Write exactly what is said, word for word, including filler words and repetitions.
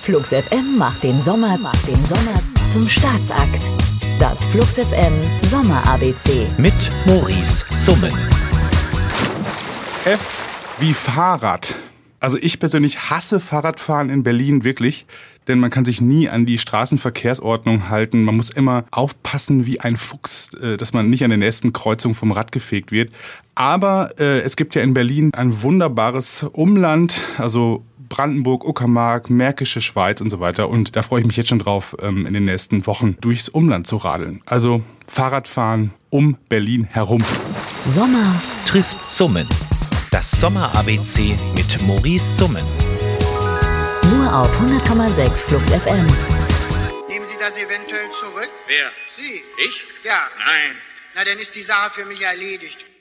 Flux F M macht den Sommer, macht den Sommer zum Staatsakt. Das Flux F M Sommer-A B C. Mit Maurice Summen. F wie Fahrrad. Also ich persönlich hasse Fahrradfahren in Berlin wirklich, denn man kann sich nie an die Straßenverkehrsordnung halten. Man muss immer aufpassen wie ein Fuchs, dass man nicht an der nächsten Kreuzung vom Rad gefegt wird. Aber äh, es gibt ja in Berlin ein wunderbares Umland, also Brandenburg, Uckermark, Märkische Schweiz und so weiter. Und da freue ich mich jetzt schon drauf, ähm, in den nächsten Wochen durchs Umland zu radeln. Also Fahrradfahren um Berlin herum. Sommer Trifft Summen. Das Sommer-A B C mit Maurice Summen. nur auf hundert Komma sechs Flux F M. Nehmen Sie das eventuell zurück? Wer? Sie? Ich? Ja. Nein. Na, dann ist die Sache für mich erledigt.